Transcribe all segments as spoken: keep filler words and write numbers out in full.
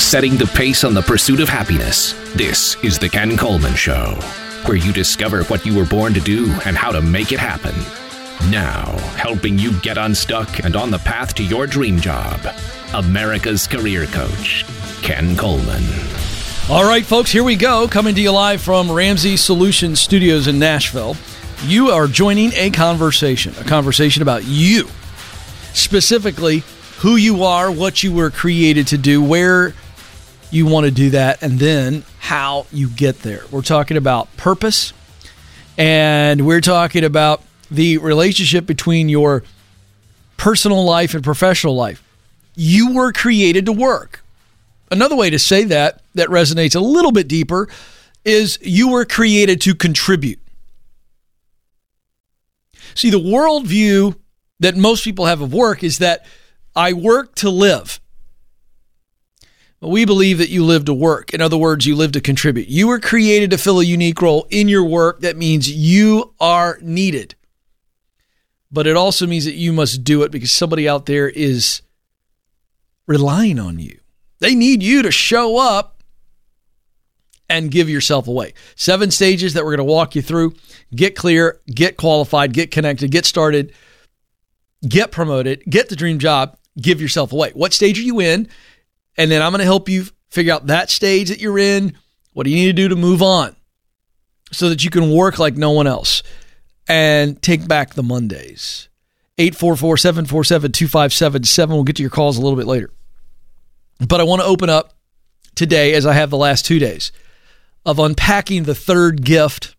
setting the pace on the pursuit of happiness. This is The Ken Coleman Show, where you discover what you were born to do and how to make it happen. Now, helping you get unstuck and on the path to your dream job, America's career coach, Ken Coleman. All right, folks, here we go. Coming to you live from Ramsey Solutions Studios in Nashville. You are joining a conversation, a conversation about you, specifically who you are, what you were created to do, where you want to do that, and then how you get there. We're talking about purpose, and we're talking about the relationship between your personal life and professional life. You were created to work. Another way to say that, that resonates a little bit deeper, is you were created to contribute. See, the worldview that most people have of work is that I work to live. But we believe that you live to work. In other words, you live to contribute. You were created to fill a unique role in your work. That means you are needed. But it also means that you must do it because somebody out there is relying on you. They need you to show up and give yourself away. Seven stages that we're going to walk you through. Get clear, get qualified, get connected, get started, get promoted, get the dream job, give yourself away. What stage are you in? And then I'm going to help you figure out that stage that you're in. What do you need to do to move on so that you can work like no one else and take back the Mondays? eight four four, seven four seven, two five seven seven. We'll get to your calls a little bit later. But I want to open up today, as I have the last two days, of unpacking the third gift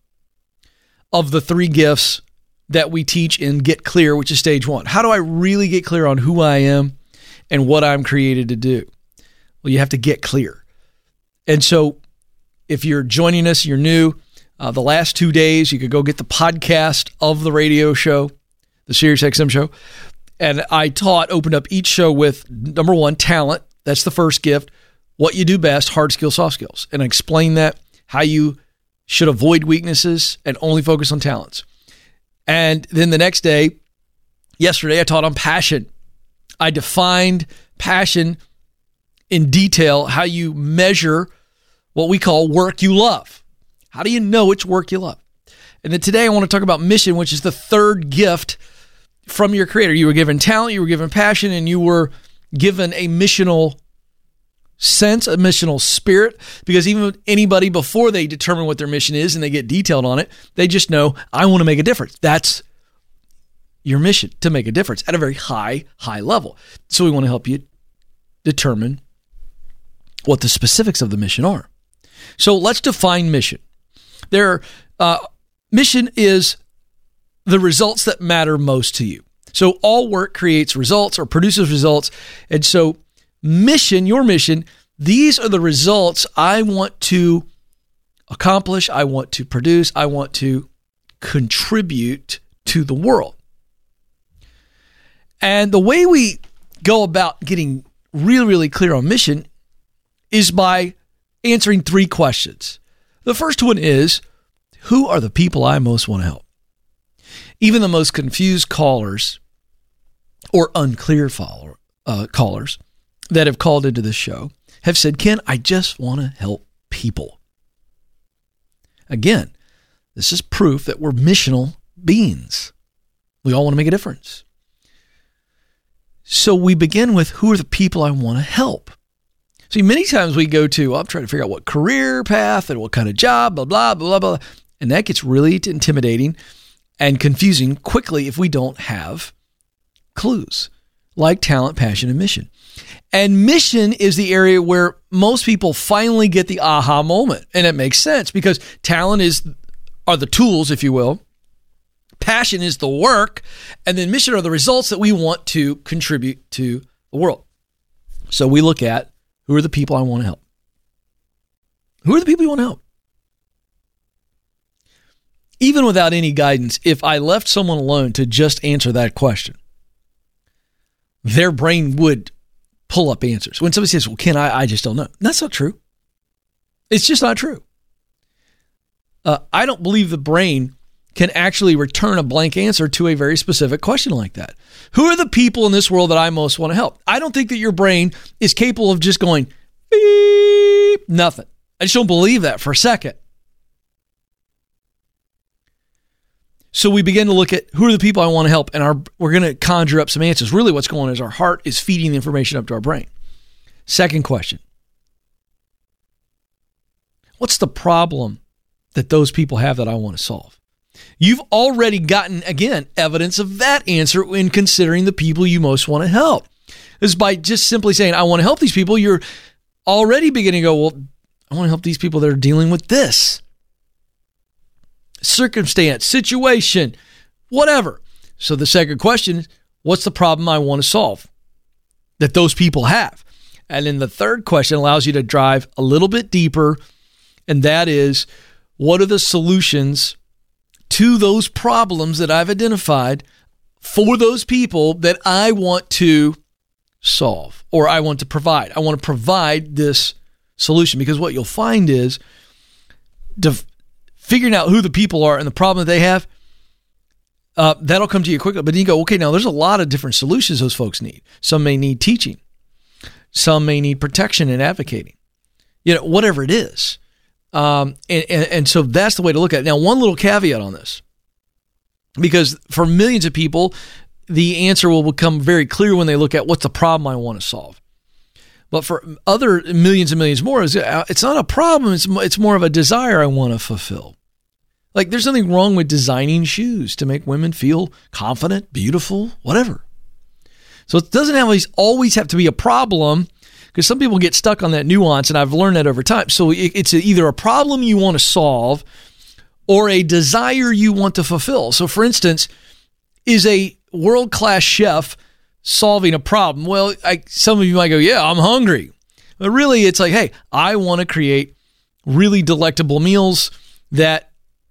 of the three gifts that we teach in Get Clear, which is stage one. How do I really get clear on who I am and what I'm created to do? Well, you have to get clear. And so if you're joining us, you're new, uh, the last two days, you could go get the podcast of the radio show, the SiriusXM show. And I taught, opened up each show with, number one, talent. That's the first gift. What you do best, hard skills, soft skills. And I explained that, how you should avoid weaknesses and only focus on talents. And then the next day, yesterday, I taught on passion. I defined passion in detail, how you measure what we call work you love. How do you know it's work you love? And then today I want to talk about mission, which is the third gift from your creator. You were given talent, you were given passion, and you were given a missional sense, a missional spirit, because even anybody, before they determine what their mission is and they get detailed on it, they just know, I want to make a difference. That's your mission, to make a difference at a very high, high level. So we want to help you determine what the specifics of the mission are. So let's define mission. There, uh, mission is the results that matter most to you. So all work creates results or produces results. And so mission, your mission, these are the results I want to accomplish, I want to produce, I want to contribute to the world. And the way we go about getting really, really clear on mission is by answering three questions. The first one is, who are the people I most want to help? Even the most confused callers or unclear follower, uh, callers that have called into this show have said, Ken, I just want to help people. Again, this is proof that we're missional beings. We all want to make a difference. So we begin with, who are the people I want to help? See, many times we go to, well, I'm trying to figure out what career path and what kind of job, blah, blah, blah, blah. And that gets really intimidating and confusing quickly if we don't have clues like talent, passion, and mission. And mission is the area where most people finally get the aha moment. And it makes sense because talent is are the tools, if you will. Passion is the work. And then mission are the results that we want to contribute to the world. So we look at, who are the people I want to help? Who are the people you want to help? Even without any guidance, if I left someone alone to just answer that question, their brain would pull up answers. When somebody says, well, Ken, I, I just don't know. That's not true. It's just not true. Uh, I don't believe the brain can actually return a blank answer to a very specific question like that. Who are the people in this world that I most want to help? I don't think that your brain is capable of just going, Beep. Nothing. I just don't believe that for a second. So we begin to look at who are the people I want to help, and our, we're going to conjure up some answers. Really what's going on is our heart is feeding the information up to our brain. Second question. What's the problem that those people have that I want to solve? You've already gotten, again, evidence of that answer in considering the people you most want to help. Is by just simply saying, I want to help these people, you're already beginning to go, well, I want to help these people that are dealing with this circumstance, situation, whatever. So the second question is, what's the problem I want to solve that those people have? And then the third question allows you to drive a little bit deeper, and that is, what are the solutions to those problems that I've identified for those people that I want to solve or I want to provide? I want to provide this solution, because what you'll find is def- figuring out who the people are and the problem that they have, uh, that'll come to you quickly. But then you go, okay, now there's a lot of different solutions those folks need. Some may need teaching. Some may need protection and advocating. You know, whatever it is. Um, and, and, and so that's the way to look at it. Now, one little caveat on this, because for millions of people, the answer will become very clear when they look at what's the problem I want to solve. But for other millions and millions more, it's not a problem. It's it's more of a desire I want to fulfill. Like, there's nothing wrong with designing shoes to make women feel confident, beautiful, whatever. So it doesn't always always have to be a problem, because some people get stuck on that nuance, and I've learned that over time. So it's either a problem you want to solve or a desire you want to fulfill. So, for instance, is a world-class chef solving a problem? Well, I, some of you might go, yeah, I'm hungry. But really, it's like, hey, I want to create really delectable meals that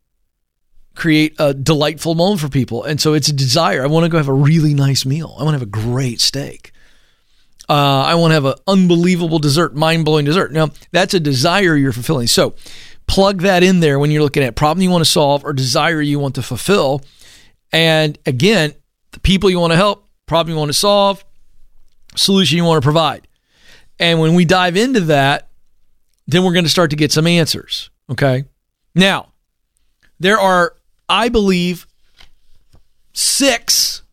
create a delightful moment for people. And so it's a desire. I want to go have a really nice meal. I want to have a great steak. Uh, I want to have an unbelievable dessert, mind-blowing dessert. Now, that's a desire you're fulfilling. So plug that in there when you're looking at problem you want to solve or desire you want to fulfill. And again, the people you want to help, problem you want to solve, solution you want to provide. And when we dive into that, then we're going to start to get some answers. Okay? Now, there are, I believe, six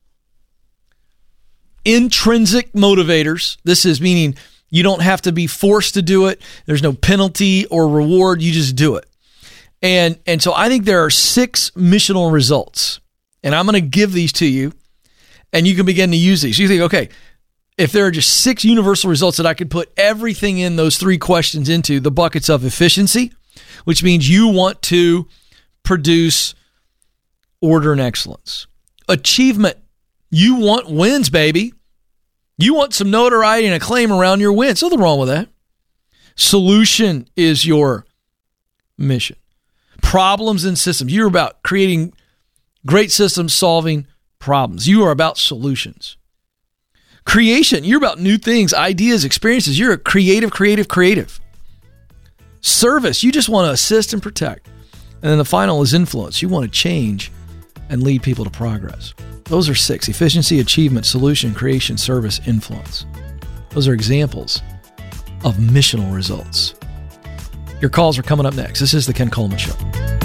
intrinsic motivators. This is meaning you don't have to be forced to do it. There's no penalty or reward. You just do it. And, and so I think there are six missional results. And I'm going to give these to you, and you can begin to use these. You think, okay, if there are just six universal results that I could put everything in those three questions into, the buckets of efficiency, which means you want to produce order and excellence. Achievement. You want wins, baby. You want some notoriety and acclaim around your wins. Nothing wrong with that. Solution is your mission. Problems and systems. You're about creating great systems, solving problems. You are about solutions. Creation. You're about new things, ideas, experiences. You're a creative, creative, creative. Service. You just want to assist and protect. And then the final is influence. You want to change and lead people to progress. Those are six: efficiency, achievement, solution, creation, service, influence. Those are examples of missional results. Your calls are coming up next. This is The Ken Coleman Show.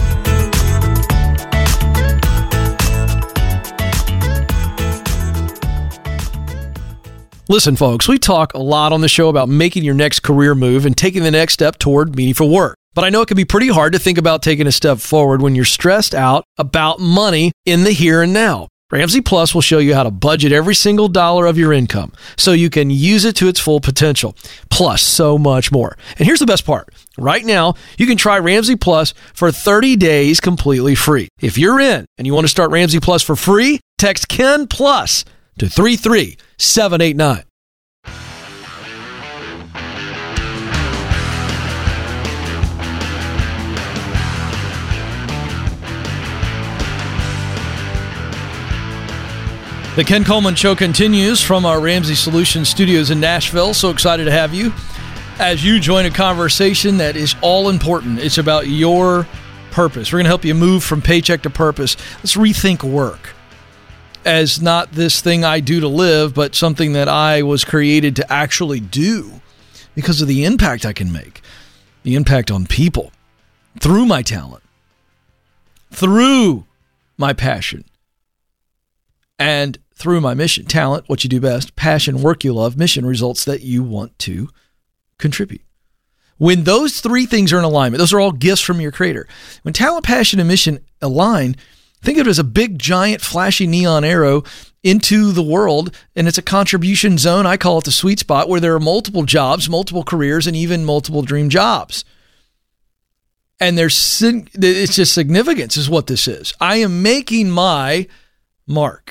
Listen, folks, we talk a lot on the show about making your next career move and taking the next step toward meaningful work. But I know it can be pretty hard to think about taking a step forward when you're stressed out about money in the here and now. Ramsey Plus will show you how to budget every single dollar of your income so you can use it to its full potential, plus so much more. And here's the best part. Right now, you can try Ramsey Plus for thirty days completely free. If you're in and you want to start Ramsey Plus for free, text Ken Plus to three three seven eight nine. The Ken Coleman Show continues from our Ramsey Solutions studios in Nashville. So excited to have you as you join a conversation that is all important. It's about your purpose. We're going to help you move from paycheck to purpose. Let's rethink work as not this thing I do to live, but something that I was created to actually do. because of the impact I can make, the impact on people through my talent, through my passion, and through my mission. Talent, what you do best. Passion, work you love. Mission, results that you want to contribute. When those three things are in alignment, those are all gifts from your creator. When talent, passion, and mission align, think of it as a big, giant, flashy neon arrow into the world, and it's a contribution zone. I call it the sweet spot, where there are multiple jobs, multiple careers, and even multiple dream jobs. And there's it's just significance is what this is. I am making my mark.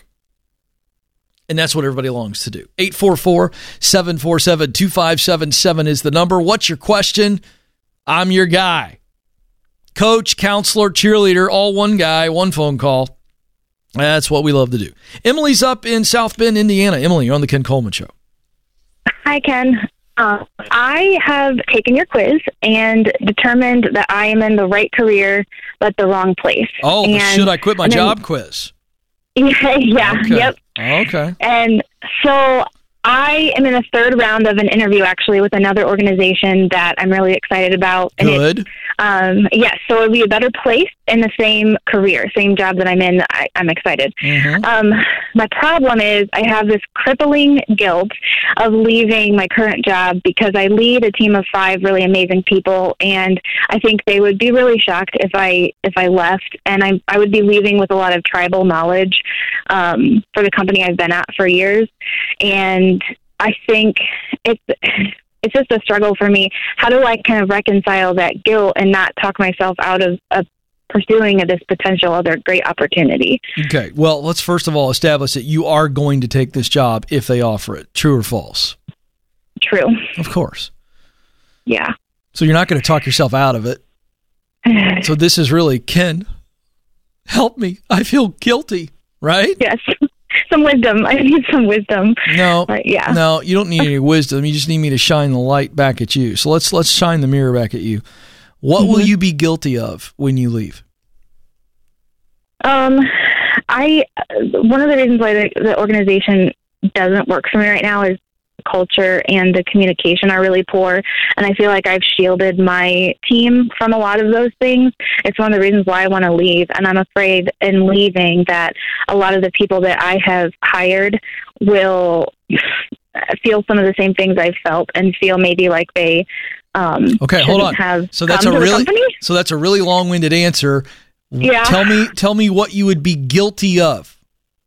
And that's what everybody longs to do. eight four four, seven four seven, two five seven seven is the number. What's your question? I'm your guy. Coach, counselor, cheerleader, all one guy, one phone call. That's what we love to do. Emily's up in South Bend, Indiana. Emily, you're on the Ken Coleman Show. Hi, Ken. Uh, I have taken your quiz and determined that I am in the right career, but the wrong place. Oh, the and, should I quit my then, job quiz? Yeah, yeah, okay. yep. Okay. And so I am in the third round of an interview, actually, with another organization that I'm really excited about. And Good. It, um, yes, so it'll be a better place in the same career, same job that I'm in. I, I'm excited. Mm-hmm. Um, my problem is I have this crippling guilt of leaving my current job because I lead a team of five really amazing people, and I think they would be really shocked if I if I left, and I I would be leaving with a lot of tribal knowledge um, for the company I've been at for years, and I think it's it's just a struggle for me. How do I kind of reconcile that guilt and not talk myself out of, of pursuing this potential other great opportunity? Okay. Well, let's first of all establish that you are going to take this job if they offer it. True or false? True. Of course. Yeah. So you're not going to talk yourself out of it. So this is really, Ken, help me. I feel guilty, right? Yes. Some wisdom. I need some wisdom. No, but yeah. No, you don't need any wisdom. You just need me to shine the light back at you. So let's let's shine the mirror back at you. What mm-hmm. will you be guilty of when you leave? Um, I one of the reasons why the, the organization doesn't work for me right now is culture and the communication are really poor, and I feel like I've shielded my team from a lot of those things. It's one of the reasons why I want to leave, and I'm afraid in leaving that a lot of the people that I have hired will feel some of the same things I've felt and feel maybe like they um okay hold on have so that's a really so that's a really long-winded answer. Yeah. Tell me tell me what you would be guilty of.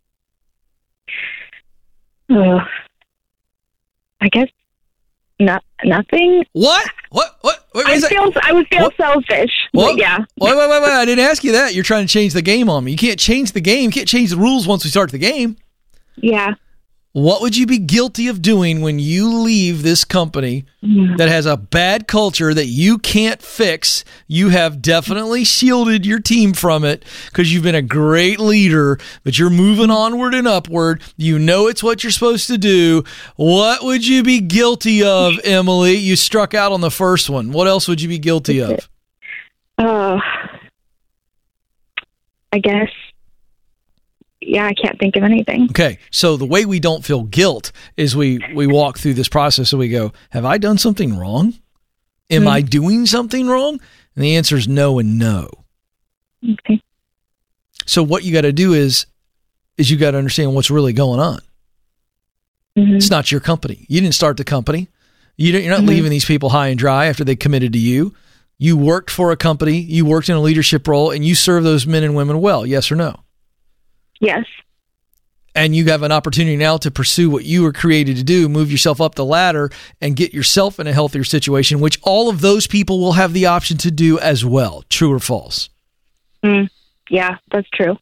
Oh. I guess not nothing. What? What? What? Wait, I feel I would feel what? selfish. What? Yeah. Wait, wait, wait, wait! I didn't ask you that. You're trying to change the game on me. You can't change the game. You can't change the rules once we start the game. Yeah. What would you be guilty of doing when you leave this company mm. that has a bad culture that you can't fix? You have definitely shielded your team from it because you've been a great leader, but you're moving onward and upward. You know it's what you're supposed to do. What would you be guilty of, Emily? You struck out on the first one. What else would you be guilty of? Oh, I guess. Yeah, I can't think of anything. Okay, so the way we don't feel guilt is we, we walk through this process and we go, have I done something wrong? Am mm-hmm. I doing something wrong? And the answer is no and no. Okay. So what you got to do is, is you got to understand what's really going on. Mm-hmm. It's not your company. You didn't start the company. You don't, you're not mm-hmm. leaving these people high and dry after they committed to you. You worked for a company, you worked in a leadership role, and you serve those men and women well, yes or no? Yes. And you have an opportunity now to pursue what you were created to do, move yourself up the ladder and get yourself in a healthier situation, which all of those people will have the option to do as well. True or false? Mm, yeah, that's true.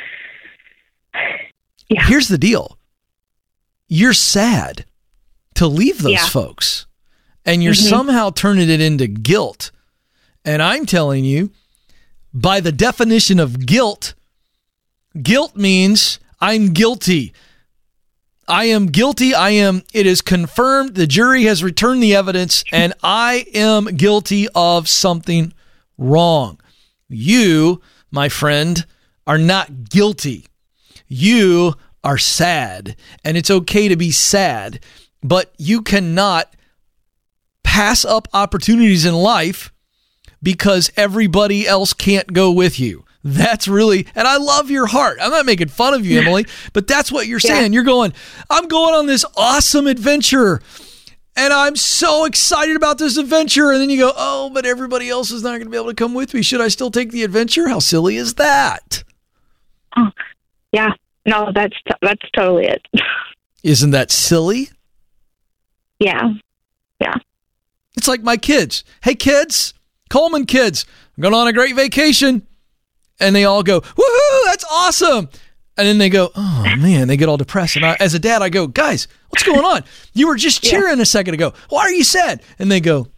Yeah. Here's the deal. You're sad to leave those yeah. folks, and you're mm-hmm. somehow turning it into guilt. And I'm telling you, by the definition of guilt, guilt means I'm guilty. I am guilty. I am, it is confirmed. The jury has returned the evidence and I am guilty of something wrong. You, my friend, are not guilty. You are sad, and it's okay to be sad, but you cannot pass up opportunities in life because everybody else can't go with you. That's really, and I love your heart. I'm not making fun of you, Emily, but that's what you're saying. Yeah. You're going, I'm going on this awesome adventure and I'm so excited about this adventure. And then you go, oh, but everybody else is not going to be able to come with me. Should I still take the adventure? How silly is that? Oh, yeah. No, that's, that's totally it. Isn't that silly? Yeah. Yeah. It's like my kids. Hey, kids, Coleman kids, I'm going on a great vacation. And they all go, woohoo, that's awesome. And then they go, oh, man, they get all depressed. And I, as a dad, I go, guys, what's going on? You were just cheering yeah. a second ago. Why are you sad? And they go,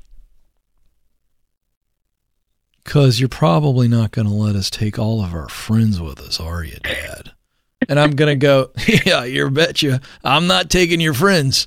because you're probably not going to let us take all of our friends with us, are you, Dad? And I'm going to go, yeah, you betcha. I'm not taking your friends.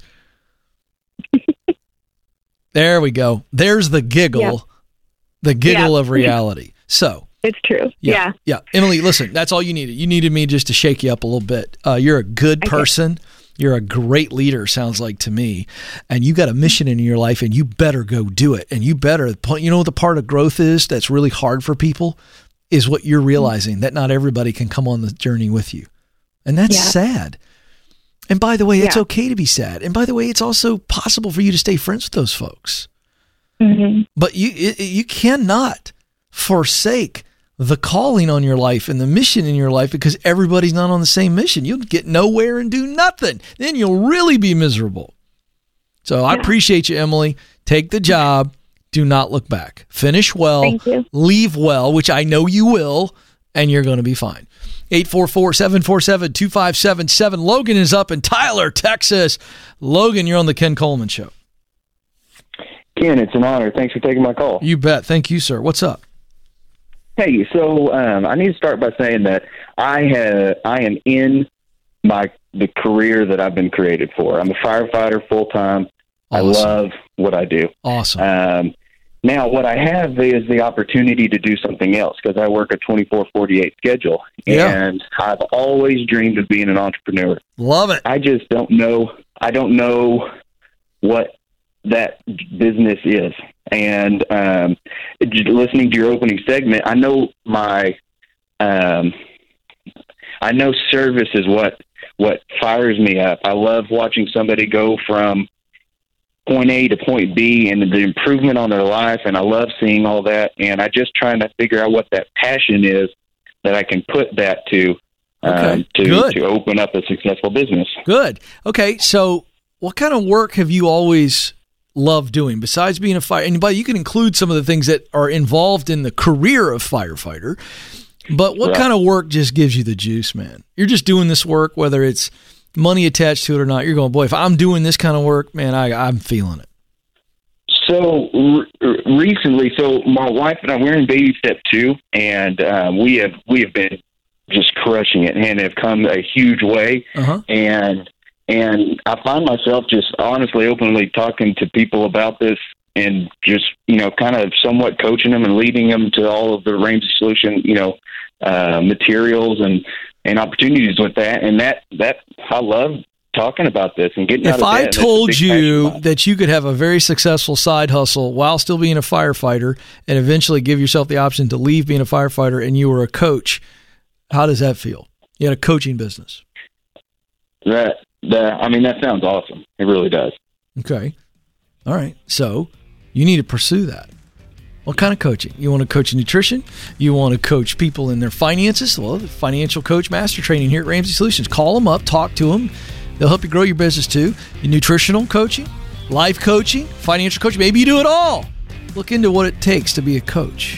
There we go. There's the giggle, yeah. the giggle yeah. of reality. So. It's true. Yeah, yeah. Yeah. Emily, listen, that's all you needed. You needed me just to shake you up a little bit. Uh, you're a good person. Okay. You're a great leader, sounds like to me. And you got a mission in your life and you better go do it. And you better, you know what the part of growth is that's really hard for people is what you're realizing, that not everybody can come on the journey with you. And that's yeah. sad. And by the way, it's yeah. okay to be sad. And by the way, it's also possible for you to stay friends with those folks. Mm-hmm. But you it, you cannot forsake the calling on your life and the mission in your life because everybody's not on the same mission. You'll get nowhere and do nothing. Then you'll really be miserable. So yeah. I appreciate you, Emily. Take the job. Do not look back. Finish well. Thank you. Leave well, which I know you will, and you're going to be fine. eight four four, seven four seven, two five seven seven. Logan is up in Tyler, Texas. Logan, you're on the Ken Coleman Show. Ken, it's an honor. Thanks for taking my call. You bet. Thank you, sir. What's up? Hey, so um, I need to start by saying that I have I am in my the career that I've been created for. I'm a firefighter full time. Awesome. I love what I do. Awesome. Um, now, what I have is the opportunity to do something else because I work a twenty-four forty-eight schedule, yeah. and I've always dreamed of being an entrepreneur. Love it. I just don't know. I don't know what that business is. And um, listening to your opening segment, I know my, um, I know service is what what fires me up. I love watching somebody go from point A to point B and the improvement on their life, and I love seeing all that. And I just trying to figure out what that passion is that I can put that to okay. um, to Good. to open up a successful business. Good. Okay, so what kind of work have you always love doing besides being a fire? And by you can include some of the things that are involved in the career of firefighter, but what right. kind of work just gives you the juice, man? You're just doing this work, whether it's money attached to it or not. You're going, boy, if I'm doing this kind of work, man, I, I'm feeling it. So re- recently, so my wife and I, we're in baby step two, and um, we have we have been just crushing it and have come a huge way. Uh-huh. And And I find myself just honestly, openly talking to people about this and just, you know, kind of somewhat coaching them and leading them to all of the Ramsey Solution, you know, uh, materials and, and opportunities with that. And that, that I love talking about this and getting if out of I bed. told you that you could have a very successful side hustle while still being a firefighter and eventually give yourself the option to leave being a firefighter and you were a coach, how does that feel? You had a coaching business. That, that, I mean, that sounds awesome. It really does. Okay. All right. So you need to pursue that. What kind of coaching? You want to coach nutrition? You want to coach people in their finances? Well, the Financial Coach Master Training here at Ramsey Solutions. Call them up, talk to them. They'll help you grow your business too. Nutritional coaching, life coaching, financial coaching. Maybe you do it all. Look into what it takes to be a coach.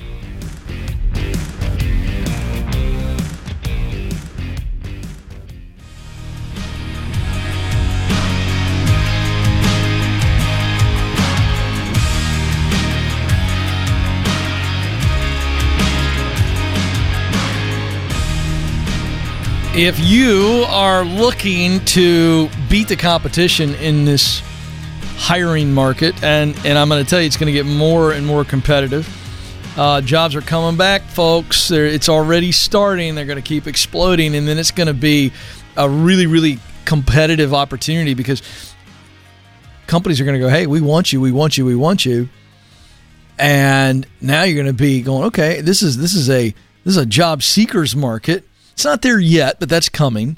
If you are looking to beat the competition in this hiring market, and, and I'm going to tell you it's going to get more and more competitive. Uh, jobs are coming back, folks. They're, it's already starting. They're going to keep exploding, and then it's going to be a really, really competitive opportunity because companies are going to go, hey, we want you, we want you, we want you. And now you're going to be going, okay, this is this is a this is a job seekers market. It's not there yet, but that's coming.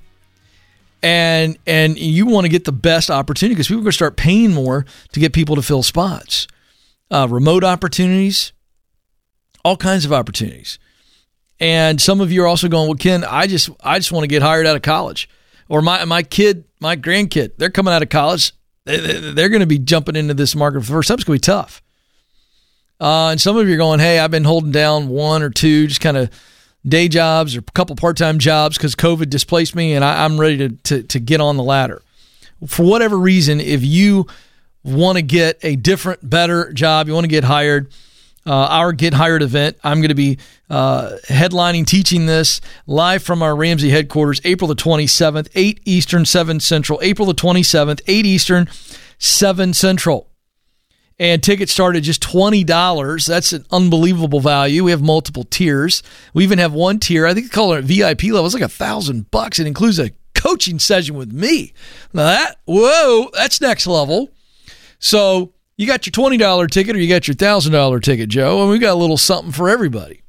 And and you want to get the best opportunity because people are going to start paying more to get people to fill spots. Uh, remote opportunities, all kinds of opportunities. And some of you are also going, well, Ken, I just I just want to get hired out of college. Or my my kid, my grandkid, they're coming out of college. They're going to be jumping into this market for the first time. It's going to be tough. Uh, and some of you are going, hey, I've been holding down one or two just kind of day jobs or a couple part-time jobs because COVID displaced me, and I, I'm ready to, to to get on the ladder. For whatever reason, if you want to get a different, better job, you want to get hired, uh, our Get Hired event, I'm going to be uh, headlining, teaching this live from our Ramsey headquarters, April the twenty-seventh, eight Eastern, seven Central. April the twenty-seventh, eight Eastern, seven Central. And tickets start at just twenty dollars. That's an unbelievable value. We have multiple tiers. We even have one tier, I think they call it V I P level. It's like a thousand bucks. It includes a coaching session with me. Now that, whoa, that's next level. So you got your twenty dollars ticket or you got your one thousand dollars ticket, Joe, and we got a little something for everybody.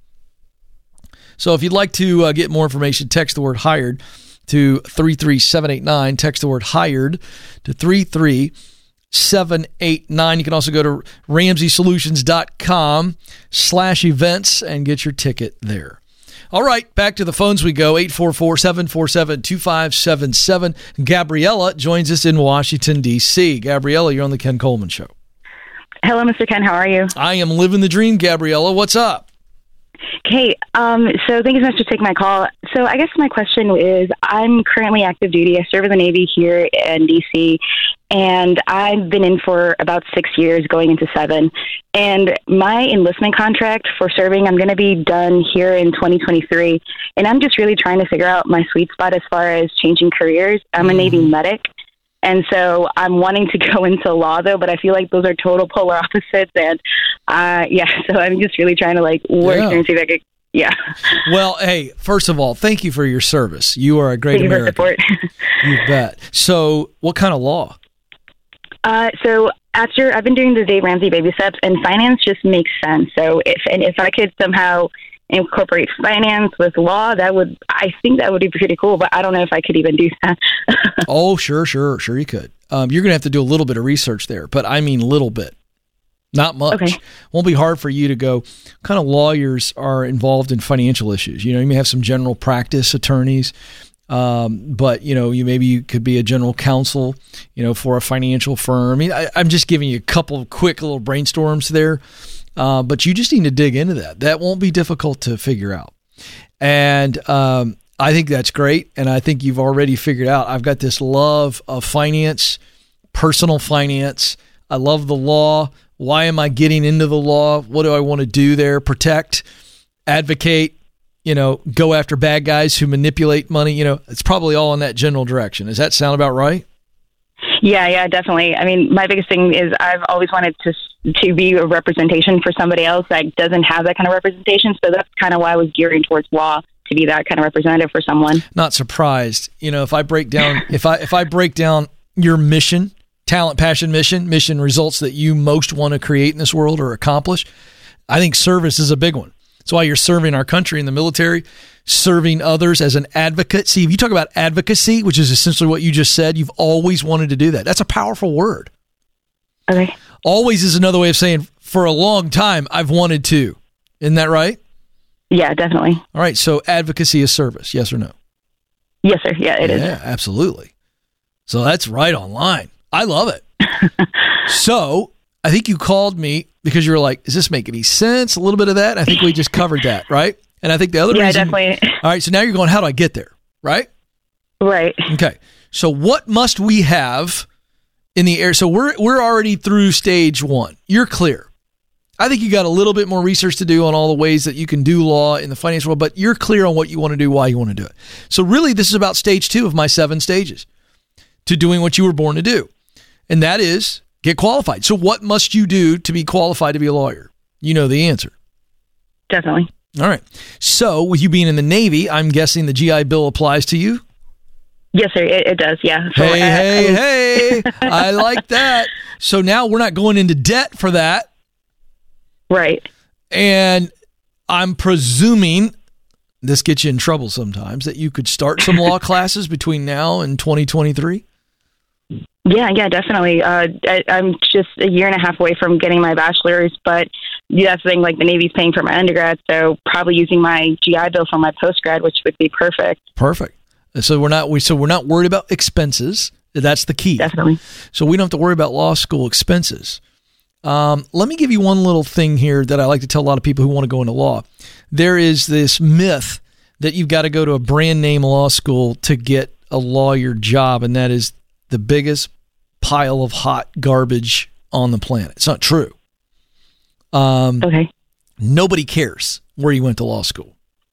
So if you'd like to uh, get more information, text the word hired to three three seven eight nine. Text the word hired to three three seven eight nine. You can also go to ramsey solutions dot com slash events and get your ticket there. All right, back to the phones we go. eight four four, seven four seven, two five seven seven. Gabriella joins us in Washington, D C. Gabriella, you're on the Ken Coleman Show. Hello, Mister Ken. How are you? I am living the dream, Gabriella. What's up? Okay, um, so thank you so much for taking my call. So I guess my question is, I'm currently active duty. I serve in the Navy here in D C, and I've been in for about six years, going into seven. And my enlistment contract for serving, I'm going to be done here in twenty twenty-three. And I'm just really trying to figure out my sweet spot as far as changing careers. I'm a Navy medic. And so I'm wanting to go into law, though, but I feel like those are total polar opposites. And, uh, yeah, so I'm just really trying to, like, work Yeah. and see if I could, yeah. Well, hey, first of all, thank you for your service. You are a great Thank you for American. support. You bet. So what kind of law? Uh, so after I've been doing the Dave Ramsey baby steps, and finance just makes sense. So if and if I could somehow incorporate finance with law, that would, I think that would be pretty cool, but I don't know if I could even do that. Oh, sure, sure, sure you could. Um, you're going to have to do a little bit of research there, but I mean little bit, not much. Okay. Won't be hard for you to go, what kind of lawyers are involved in financial issues? You know, you may have some general practice attorneys, um, but, you know, you maybe you could be a general counsel, you know, for a financial firm. I mean, I, I'm just giving you a couple of quick little brainstorms there. Uh, but you just need to dig into that. That won't be difficult to figure out. And um, I think that's great. And I think you've already figured out, I've got this love of finance, personal finance. I love the law. Why am I getting into the law? What do I want to do there? Protect, advocate, you know, go after bad guys who manipulate money. You know, it's probably all in that general direction. Does that sound about right? Yeah, yeah, definitely. I mean, my biggest thing is I've always wanted to to be a representation for somebody else that doesn't have that kind of representation. So that's kind of why I was gearing towards law, to be that kind of representative for someone. Not surprised. You know, if I break down, if I if I break down your mission, talent, passion, mission, mission results that you most want to create in this world or accomplish, I think service is a big one. That's why you're serving our country in the military, serving others as an advocate. See, if you talk about advocacy, which is essentially what you just said, you've always wanted to do that. That's a powerful word. Okay. Always is another way of saying for a long time, I've wanted to. Isn't that right? Yeah, definitely. All right. So advocacy is service. Yes or no? Yes, sir. Yeah, it yeah, is. Yeah, absolutely. So that's right on line. I love it. So I think you called me because you were like, does this make any sense? A little bit of that. I think we just covered that, right? And I think the other yeah, reason. definitely. All right. So now you're going, how do I get there? Right? Right. Okay. So what must we have in the air? So we're we're already through stage one. You're clear. I think you got a little bit more research to do on all the ways that you can do law in the finance world, but you're clear on what you want to do, why you want to do it. So really, this is about stage two of my seven stages to doing what you were born to do. And that is get qualified. So what must you do to be qualified to be a lawyer? You know the answer. Definitely. All right. So with you being in the Navy, I'm guessing the G I Bill applies to you? Yes, sir. It, it does. Yeah. So, hey, uh, hey, I mean- hey. I like that. So now we're not going into debt for that. Right. And I'm presuming, this gets you in trouble sometimes, that you could start some law classes between now and twenty twenty-three? Yeah, yeah, definitely. Uh, I, I'm just a year and a half away from getting my bachelor's, but that's the thing, like the Navy's paying for my undergrad, so probably using my G I Bill for my postgrad, which would be perfect. Perfect. So we're not we so we're not worried about expenses. That's the key. Definitely. So we don't have to worry about law school expenses. Um, let me give you one little thing here that I like to tell a lot of people who want to go into law. There is this myth that you've got to go to a brand name law school to get a lawyer job, and that is the biggest pile of hot garbage on the planet. It's not true. Um, Okay. Nobody cares where you went to law school.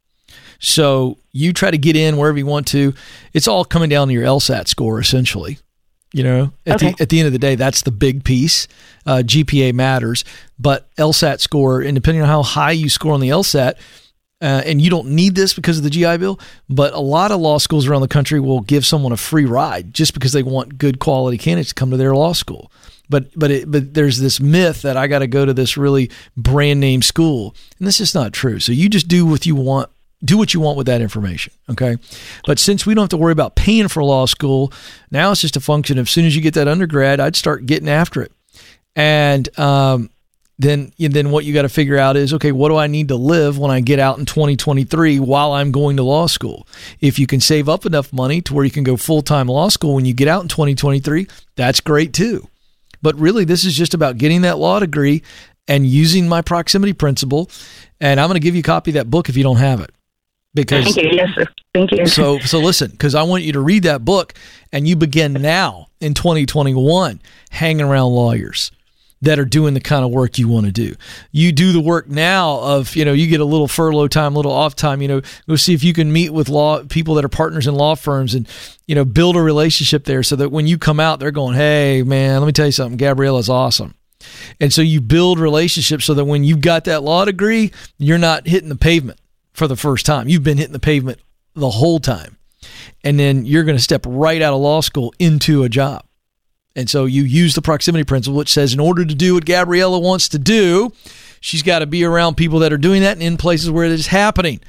So you try to get in wherever you want to. It's all coming down to your LSAT score, essentially. You know, at, Okay. the, at the end of the day, that's the big piece. Uh, G P A matters, but LSAT score, and depending on how high you score on the LSAT, uh, and you don't need this because of the G I Bill, but a lot of law schools around the country will give someone a free ride just because they want good quality candidates to come to their law school. But but it, but there's this myth that I got to go to this really brand name school, and that's just not true. So you just do what you want. Do what you want with that information, okay? But since we don't have to worry about paying for law school, now it's just a function of as soon as you get that undergrad, I'd start getting after it. And um, then, and then what you got to figure out is, okay, what do I need to live when I get out in twenty twenty-three while I'm going to law school? If you can save up enough money to where you can go full-time law school when you get out in twenty twenty-three, that's great too. But really, this is just about getting that law degree and using my proximity principle. And I'm going to give you a copy of that book if you don't have it. Because Thank you. Yes, sir. Thank you. so so listen, because I want you to read that book, and you begin now in twenty twenty-one hanging around lawyers that are doing the kind of work you want to do. You do the work now of, you know, you get a little furlough time, a little off time, you know, go see if you can meet with law people that are partners in law firms and, you know, build a relationship there so that when you come out, they're going, hey, man, let me tell you something, Gabriella's awesome. And so you build relationships so that when you've got that law degree, you're not hitting the pavement for the first time. You've been hitting the pavement the whole time. And then you're going to step right out of law school into a job. And so you use the proximity principle, which says in order to do what Gabriella wants to do, she's got to be around people that are doing that and in places where it is happening.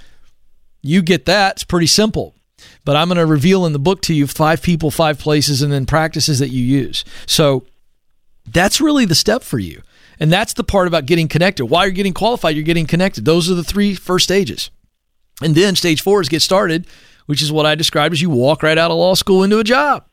You get that. It's pretty simple. But I'm going to reveal in the book to you five people, five places, and then practices that you use. So that's really the step for you. And that's the part about getting connected. While you're getting qualified, you're getting connected. Those are the three first stages. And then stage four is get started, which is what I described as you walk right out of law school into a job.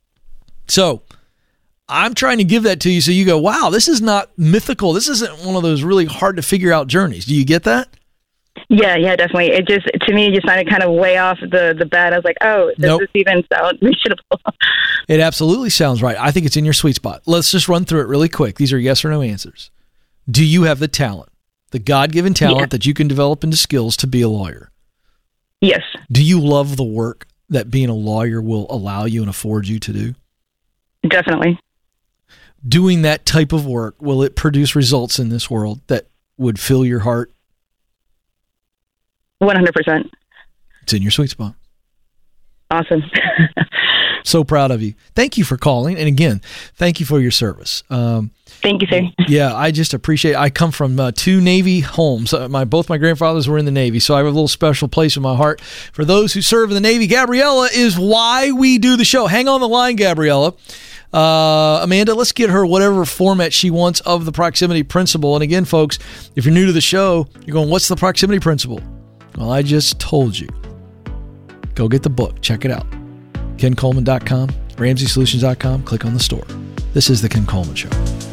So I'm trying to give that to you so you go, wow, this is not mythical. This isn't one of those really hard to figure out journeys. Do you get that? Yeah, yeah, definitely. It just, to me, it just sounded kind of way off the, the bat. I was like, oh, does Nope. this even sound reasonable? It absolutely sounds right. I think it's in your sweet spot. Let's just run through it really quick. These are yes or no answers. Do you have the talent, the God-given talent Yeah. that you can develop into skills to be a lawyer? Yes, Do you love the work that being a lawyer will allow you and afford you to do? definitely. Doing that type of work, will it produce results in this world that would fill your heart? one hundred percent. It's in your sweet spot. Awesome. So proud of you. Thank you for calling. And again, thank you for your service. Um, Thank you, sir. yeah, I just appreciate I come from uh, two Navy homes. Uh, my Both my grandfathers were in the Navy, so I have a little special place in my heart for those who serve in the Navy. Gabriella is why we do the show. Hang on the line, Gabriella. Uh, Amanda, let's get her whatever format she wants of the proximity principle. And again, folks, if you're new to the show, you're going, what's the proximity principle? Well, I just told you. Go get the book. Check it out. ken coleman dot com, ramsey solutions dot com. Click on the store. This is The Ken Coleman Show.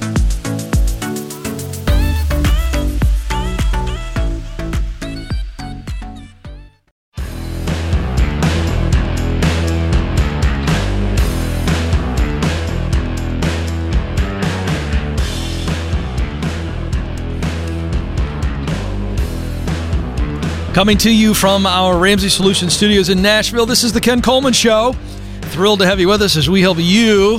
Coming to you from our Ramsey Solutions studios in Nashville, this is The Ken Coleman Show. Thrilled to have you with us as we help you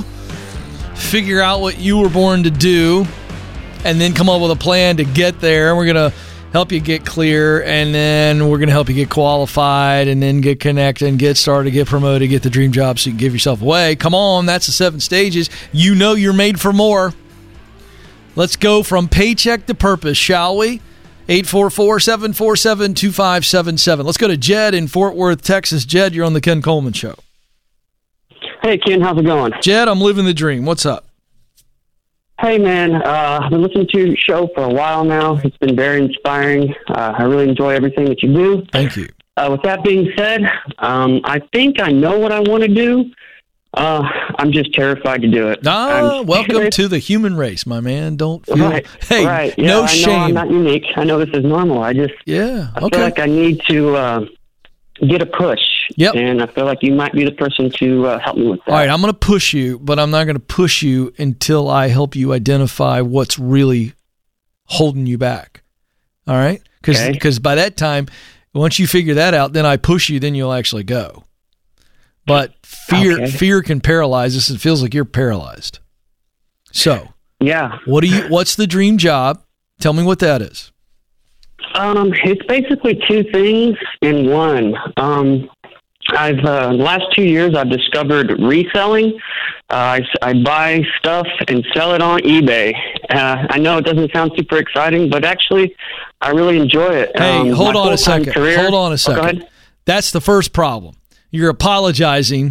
figure out what you were born to do and then come up with a plan to get there. We're going to help you get clear, and then we're going to help you get qualified, and then get connected, and get started, get promoted, get the dream job so you can give yourself away. Come on, that's the seven stages. You know you're made for more. Let's go from paycheck to purpose, shall we? eight four four, seven four seven, two five seven seven. Let's go to Jed in Fort Worth, Texas. Jed, you're on the Ken Coleman Show. Hey, Ken, how's it going? Jed, I'm living the dream. What's up? Hey, man, uh, I've been listening to your show for a while now. It's been very inspiring. Uh, I really enjoy everything that you do. Thank you. Uh, with that being said, um, I think I know what I want to do. Uh, I'm just terrified to do it. Ah, I'm welcome scared. to the human race, my man. Don't feel... Right, hey, right. Yeah, no I shame. know I'm not unique. I know this is normal. I just Yeah, I okay. feel like I need to uh, get a push. Yep. And I feel like you might be the person to uh, help me with that. All right, I'm going to push you, but I'm not going to push you until I help you identify what's really holding you back. All right? Because Okay. by that time, once you figure that out, then I push you, then you'll actually go. But fear Okay. fear can paralyze us. It feels like you're paralyzed. So, Yeah. what do you? What's the dream job? Tell me what that is. Um, it's basically two things in one. Um, I've uh, the last two years I've discovered reselling. Uh, I, I buy stuff and sell it on eBay. Uh, I know it doesn't sound super exciting, but actually, I really enjoy it. Hey, Um, hold my on a full-time second. career- Hold on a Oh, go second. ahead. That's the first problem. You're apologizing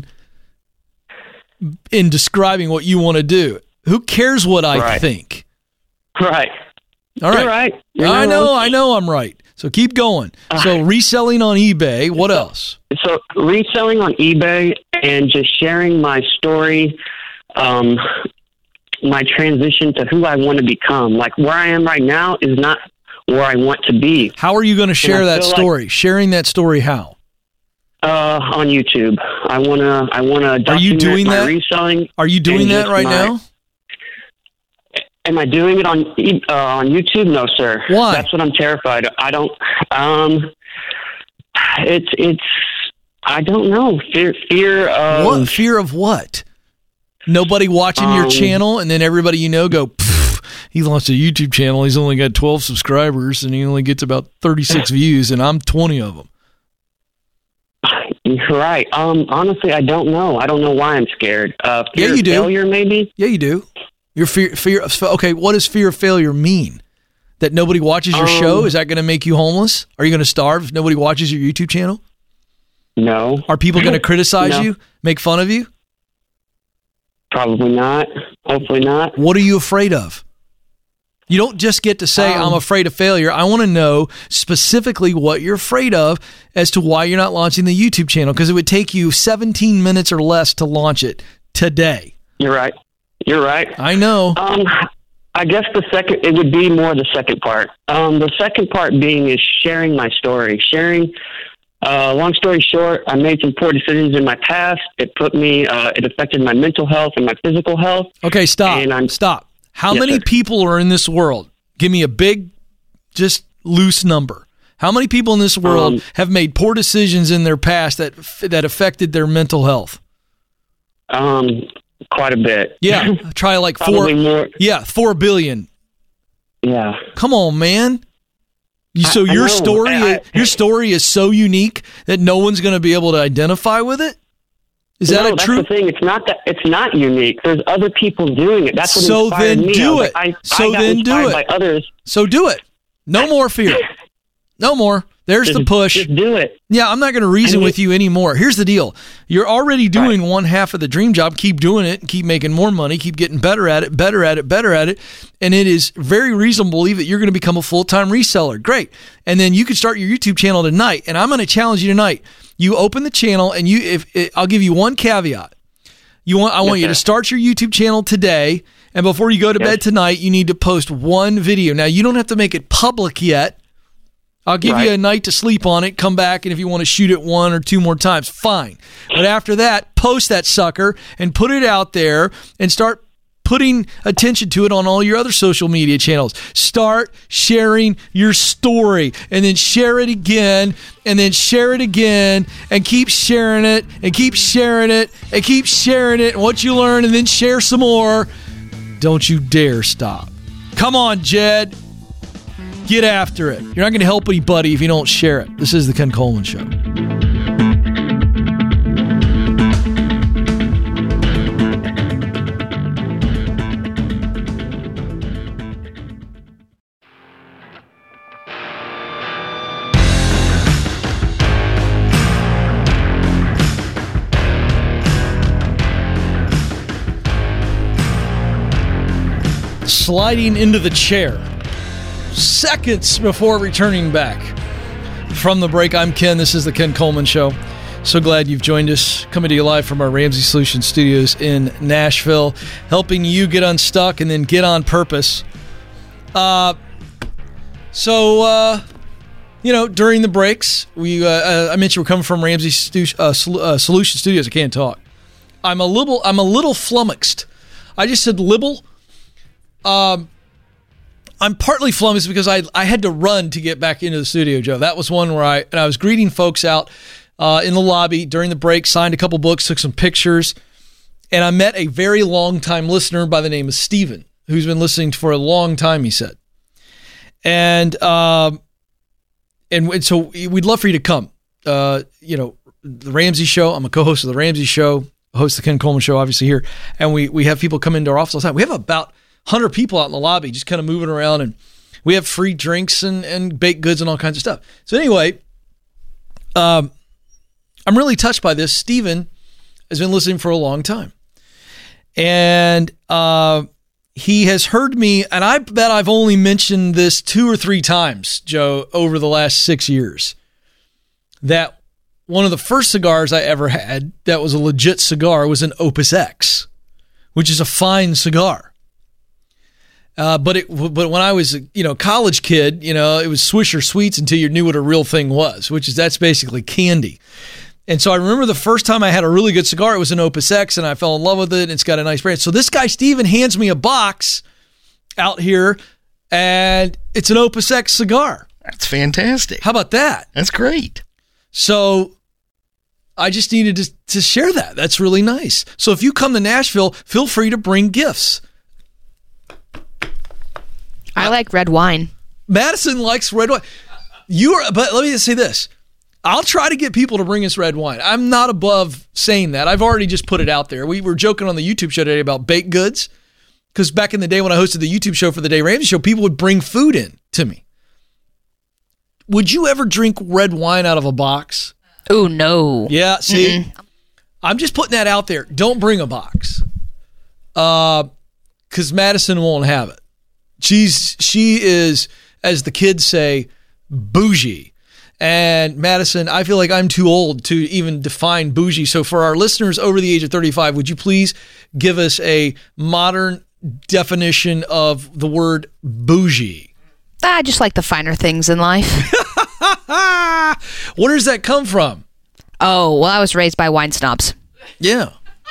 in describing what you want to do. Who cares what I Right. think? Right. All right. You're right. You're I not know, wrong. I know I'm right. So keep going. Uh, So reselling on eBay, what else? So reselling on eBay and just sharing my story, um, my transition to who I want to become. Like where I am right now is not where I want to be. How are you going to share I that feel like- story? Sharing that story how? Uh, on YouTube. I wanna. I wanna. Are you document doing my that? Reselling. Are you doing and that just right my- now? Am I doing it on e- uh, on YouTube? No, sir. Why? That's what I'm terrified. I don't. Um, it's it's. I don't know. Fear. Fear of What fear of what? Nobody watching your Um, channel, and then everybody you know go, "Pff, he launched a YouTube channel. He's only got twelve subscribers, and he only gets about thirty-six views, and I'm twenty of them. You're right. Um, honestly, I don't know. I don't know why I'm scared. Uh, fear Yeah, you of do. failure, maybe. Yeah, you do. Your fear, fear. Of, okay, what does fear of failure mean? That nobody watches your Um, show? Is that going to make you homeless? Are you going to starve if nobody watches your YouTube channel? No. Are people going to criticize No. you, make fun of you? Probably not. Hopefully not. What are you afraid of? You don't just get to say, Um, I'm afraid of failure. I want to know specifically what you're afraid of as to why you're not launching the YouTube channel, because it would take you seventeen minutes or less to launch it today. You're right. You're right. I know. Um, I guess the second, it would be more the second part. Um, the second part being is sharing my story. Sharing, uh, long story short, I made some poor decisions in my past. It put me, uh, it affected my mental health and my physical health. Okay, stop. And I'm- Stop. How Yes, many sir. people are in this world? Give me a big, just loose number. How many people in this world Um, have made poor decisions in their past that that affected their mental health? Um, quite a bit. Yeah, try like four. Probably more. Yeah, four billion. Yeah. Come on, man. You, I- so I your know. story, I- I- your story is so unique that no one's going to be able to identify with it. Is that no, a that's true? the thing. It's not that. It's not unique. There's other people doing it. That's what So inspired then me. do I was it. like, I, So I got then do inspired it. By others. So do it. No more fear. No more. There's Just, the push. Just do it. Yeah, I'm not going to reason And with it- you anymore. Here's the deal. You're already doing one half of the dream job. Keep doing it and keep making more money. Keep getting better at it, better at it, better at it. And it is very reasonable to believe that you're going to become a full-time reseller. Great. And then you can start your YouTube channel tonight. And I'm going to challenge you tonight. You open the channel and you, if it, I'll give you one caveat. You want, I want you sir. to start your YouTube channel today. And before you go to Yes. bed tonight, you need to post one video. Now, you don't have to make it public yet. I'll give you Right. a night to sleep on it, come back, and if you want to shoot it one or two more times, fine. But after that, post that sucker and put it out there and start putting attention to it on all your other social media channels. Start sharing your story and then share it again and then share it again and keep sharing it and keep sharing it and keep sharing it and what you learn and then share some more. Don't you dare stop. Come on, Jed. Get after it. You're not going to help anybody if you don't share it. This is the Ken Coleman Show. Sliding into the chair seconds before returning back from the break. I'm Ken. This is the Ken Coleman Show. So glad you've joined us. Coming to you live from our Ramsey Solutions studios in Nashville, helping you get unstuck and then get on purpose. Uh, so, uh, you know, during the breaks, we uh, I mentioned we're coming from Ramsey Stu- uh, Sol- uh, Solutions studios. I can't talk. I'm a little. I'm a little flummoxed. I just said libel. Um, I'm partly flummoxed because I I had to run to get back into the studio, Joe. That was one where I and I was greeting folks out uh, in the lobby during the break, signed a couple books, took some pictures, and I met a very long-time listener by the name of Steven, who's been listening for a long time, he said. And um, and, and so we'd love for you to come. Uh, you know, the Ramsey Show, I'm a co-host of the Ramsey Show, host of the Ken Coleman Show, obviously here, and we, we have people come into our office all the time. We have about one hundred people out in the lobby just kind of moving around, and we have free drinks and, and baked goods and all kinds of stuff. So anyway, um, I'm really touched by this. Steven has been listening for a long time. And uh, he has heard me, and I bet I've only mentioned this two or three times, Joe, over the last six years, that one of the first cigars I ever had that was a legit cigar was an Opus X, which is a fine cigar. Uh, but it, but when I was a you know college kid, you know it was Swisher Sweets until you knew what a real thing was, which is that's basically candy. And so I remember the first time I had a really good cigar, it was an Opus X, and I fell in love with it. And it's got a nice brand. So this guy Steven hands me a box out here, and it's an Opus X cigar. That's fantastic. How about that? That's great. So I just needed to, to share that. That's really nice. So if you come to Nashville, feel free to bring gifts. I like red wine. Madison likes red wine. You are, but let me just say this. I'll try to get people to bring us red wine. I'm not above saying that. I've already just put it out there. We were joking on the YouTube show today about baked goods, because back in the day when I hosted the YouTube show for the Dave Ramsey Show, people would bring food in to me. Would you ever drink red wine out of a box? Oh, no. Yeah, see? Mm-mm. I'm just putting that out there. Don't bring a box. Uh, because Madison won't have it. She's she is, as the kids say, bougie. And Madison, I feel like I'm too old to even define bougie. So for our listeners over the age of thirty-five, would you please give us a modern definition of the word bougie? I just like the finer things in life. Where does that come from? Oh, well, I was raised by wine snobs. Yeah.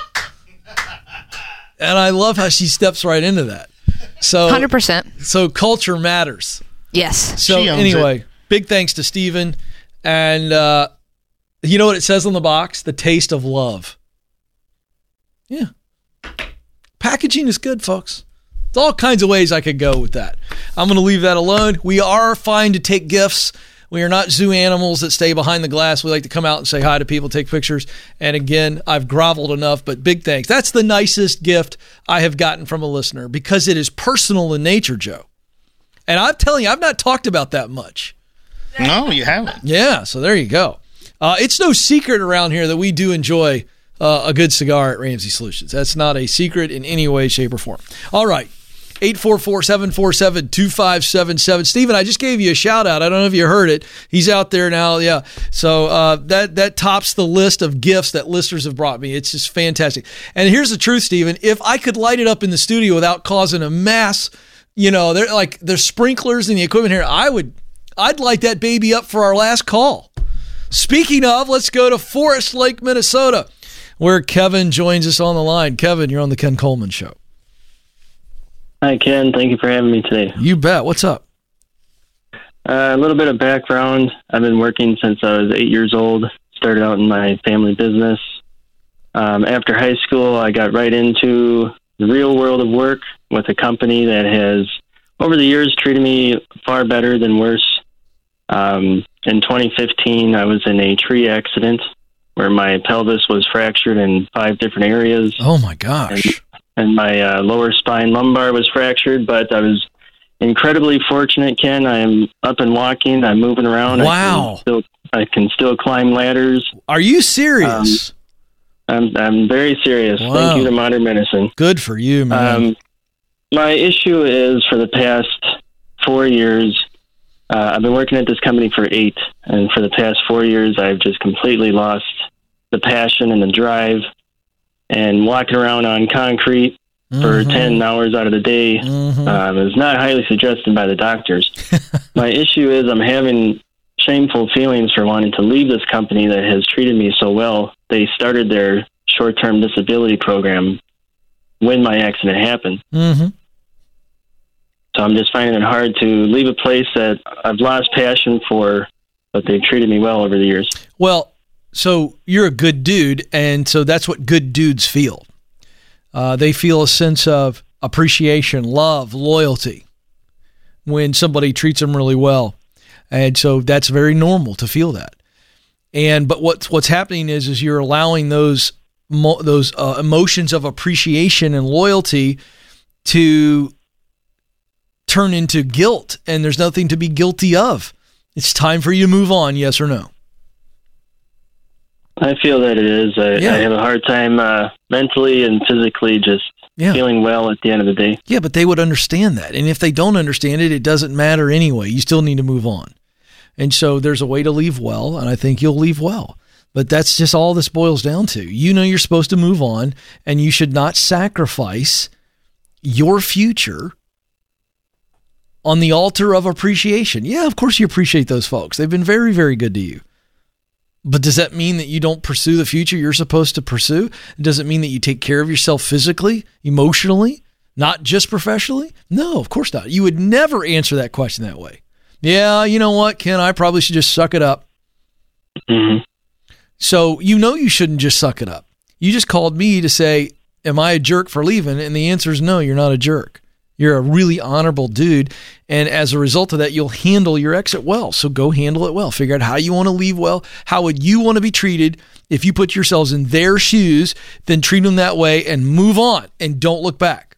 And I love how she steps right into that. So, one hundred percent. So culture matters. Yes. So anyway, it. Big thanks to Steven. And uh, you know what it says on the box? The taste of love. Yeah. Packaging is good, folks. There's all kinds of ways I could go with that. I'm going to leave that alone. We are fine to take gifts. We are not zoo animals that stay behind the glass. We like to come out and say hi to people, take pictures. And again, I've groveled enough, but big thanks. That's the nicest gift I have gotten from a listener because it is personal in nature, Joe. And I'm telling you, I've not talked about that much. No, you haven't. Yeah, so there you go. Uh, it's no secret around here that we do enjoy uh, a good cigar at Ramsey Solutions. That's not a secret in any way, shape, or form. All right. eight four four, seven four seven, two five seven seven. Steven, I just gave you a shout out. I don't know if you heard it. He's out there now. Yeah. So uh, that that tops the list of gifts that listeners have brought me. It's just fantastic. And here's the truth, Steven. If I could light it up in the studio without causing a mess, you know, they're like there's sprinklers in the equipment here, I would I'd light that baby up for our last call. Speaking of, let's go to Forest Lake, Minnesota, where Kevin joins us on the line. Kevin, you're on the Ken Coleman Show. Hi, Ken. Thank you for having me today. You bet. What's up? Uh, a little bit of background. I've been working since I was eight years old. Started out in my family business. Um, after high school, I got right into the real world of work with a company that has over the years treated me far better than worse. Um, in twenty fifteen, I was in a tree accident where my pelvis was fractured in five different areas. Oh, my gosh. And, and my uh, lower spine lumbar was fractured, but I was incredibly fortunate, Ken. I am up and walking. I'm moving around. Wow. I can still, I can still climb ladders. Are you serious? Um, I'm, I'm very serious. Wow. Thank you to modern medicine. Good for you, man. Um, my issue is for the past four years, uh, I've been working at this company for eight, and for the past four years, I've just completely lost the passion and the drive, and walking around on concrete mm-hmm. for ten hours out of the day mm-hmm. um, is not highly suggested by the doctors. My issue is I'm having shameful feelings for wanting to leave this company that has treated me so well. They started their short-term disability program when my accident happened. Mm-hmm. So I'm just finding it hard to leave a place that I've lost passion for, but they've treated me well over the years. Well, so you're a good dude, and so that's what good dudes feel. Uh, they feel a sense of appreciation, love, loyalty when somebody treats them really well. And so that's very normal to feel that. And but what's what's happening is is you're allowing those those uh, emotions of appreciation and loyalty to turn into guilt, and there's nothing to be guilty of. It's time for you to move on, yes or no? I feel that it is. I, yeah. I have a hard time uh, mentally and physically just yeah. feeling well at the end of the day. Yeah, but they would understand that. And if they don't understand it, it doesn't matter anyway. You still need to move on. And so there's a way to leave well, and I think you'll leave well. But that's just all this boils down to. You know you're supposed to move on, and you should not sacrifice your future on the altar of appreciation. Yeah, of course you appreciate those folks. They've been very, very good to you. But does that mean that you don't pursue the future you're supposed to pursue? Does it mean that you take care of yourself physically, emotionally, not just professionally? No, of course not. You would never answer that question that way. Yeah, you know what, Ken, I probably should just suck it up. Mm-hmm. So you know you shouldn't just suck it up. You just called me to say, am I a jerk for leaving? And the answer is no, you're not a jerk. You're a really honorable dude. And as a result of that, you'll handle your exit well. So go handle it well. Figure out how you want to leave well. How would you want to be treated if you put yourselves in their shoes? Then treat them that way and move on and don't look back.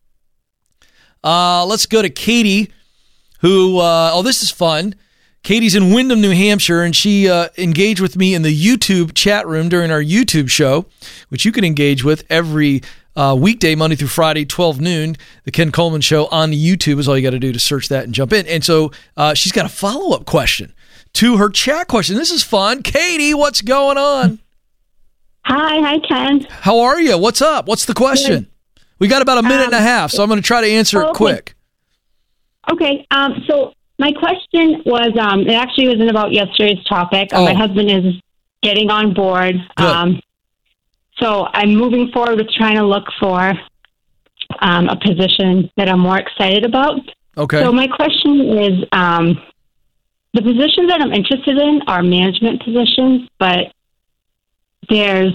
Uh, let's go to Katie, who, uh, oh, this is fun. Katie's in Windham, New Hampshire, and she uh, engaged with me in the YouTube chat room during our YouTube show, which you can engage with every Uh, weekday, Monday through Friday, twelve noon. The Ken Coleman Show on the YouTube is all you got to do to search that and jump in. And so uh, she's got a follow-up question to her chat question. This is fun. Katie, what's going on? Hi. Hi, Ken. How are you? What's up? What's the question? Good. We got about a minute um, and a half, so I'm going to try to answer okay. it quick. Okay. Um, so my question was, um, it actually wasn't about yesterday's topic. Oh. My husband is getting on board. Good. Um So I'm moving forward with trying to look for um, a position that I'm more excited about. Okay. So my question is, um, the positions that I'm interested in are management positions, but there's,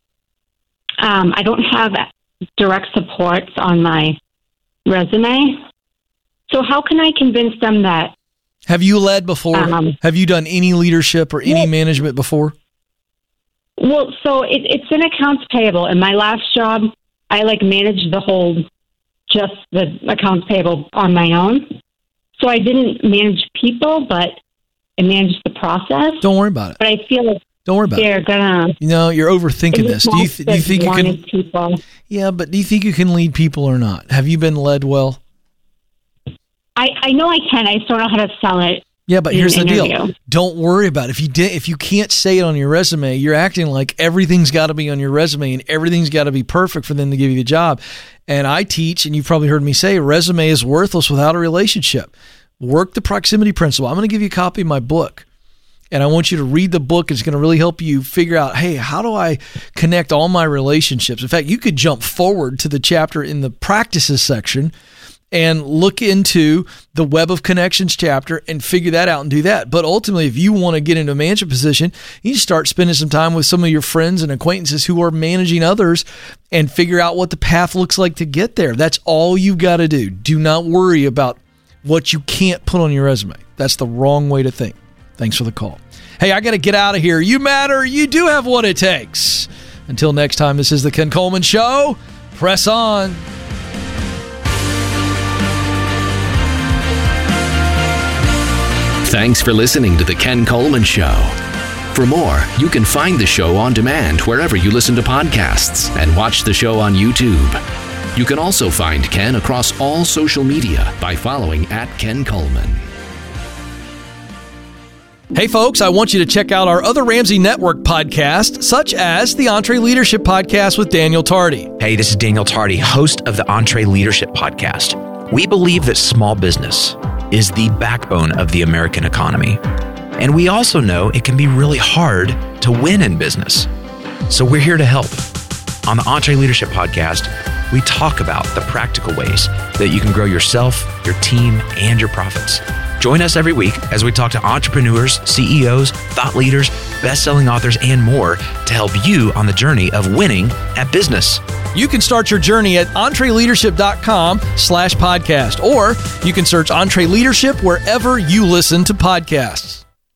um, I don't have direct supports on my resume. So how can I convince them that? Have you led before? Um, Have you done any leadership or any yeah. management before? Well, so it, it's in accounts payable. In my last job, I like managed the whole, just the accounts payable on my own. So I didn't manage people, but I managed the process. Don't worry about it. But I feel like don't worry about they're it. gonna. You know, you're overthinking this. Do you th- do you think you can? People. Yeah, but do you think you can lead people or not? Have you been led well? I, I know I can. I just don't know how to sell it. Yeah, but here's the interview. deal. Don't worry about it. If you did, if you can't say it on your resume, you're acting like everything's got to be on your resume and everything's got to be perfect for them to give you the job. And I teach, and you've probably heard me say, a resume is worthless without a relationship. Work the proximity principle. I'm going to give you a copy of my book, and I want you to read the book. It's going to really help you figure out, hey, how do I connect all my relationships? In fact, you could jump forward to the chapter in the practices section and look into the Web of Connections chapter and figure that out and do that. But ultimately, if you want to get into a management position, you start spending some time with some of your friends and acquaintances who are managing others and figure out what the path looks like to get there. That's all you've got to do. Do not worry about what you can't put on your resume. That's the wrong way to think. Thanks for the call. Hey, I got to get out of here. You matter. You do have what it takes. Until next time, this is the Ken Coleman Show. Press on. Thanks for listening to The Ken Coleman Show. For more, you can find the show on demand wherever you listen to podcasts and watch the show on YouTube. You can also find Ken across all social media by following at Ken Coleman. Hey folks, I want you to check out our other Ramsey Network podcasts, such as the Entree Leadership Podcast with Daniel Tardy. Hey, this is Daniel Tardy, host of the Entree Leadership Podcast. We believe that small business is the backbone of the American economy. And we also know it can be really hard to win in business. So we're here to help. On the Entree Leadership Podcast, we talk about the practical ways that you can grow yourself, your team, and your profits. Join us every week as we talk to entrepreneurs, C E Os, thought leaders, best-selling authors, and more to help you on the journey of winning at business. You can start your journey at entreleadership.com slash podcast, or you can search Entree Leadership wherever you listen to podcasts.